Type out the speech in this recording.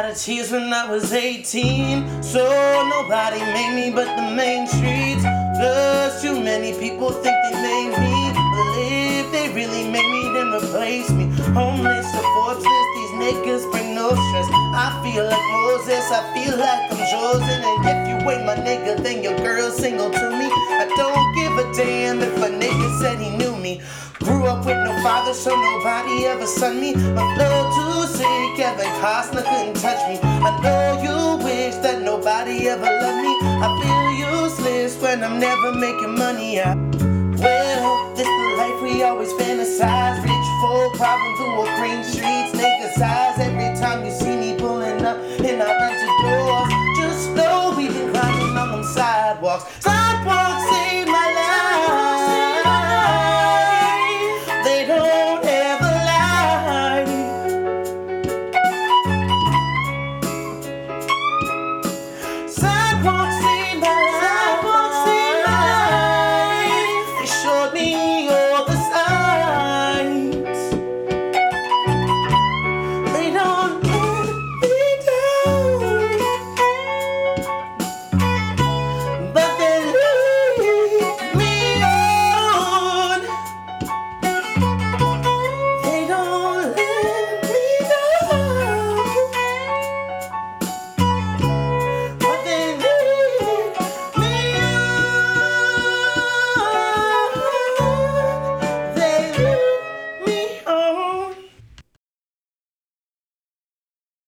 of tears when I was 18, so nobody made me but the main streets. Plus too many people think they made me, but if they really made me, then replace me. Homeless to Forbes list, these niggas bring no stress. I feel like Moses, I feel like I'm chosen. And if you ain't my nigga, then your girl's single to me. I don't give a damn if a nigga said he knew me. Grew up with no father, so nobody ever son me. My flow too sick, Kevin Costner couldn't touch me. I know you wish that nobody ever loved me. I feel useless when I'm never making money. Well, this the life we always fantasize. Rich folk, problem through a green streets, niggas eyes. Every time you see me pulling up in our rented doors, just know we been grinding on them sidewalks.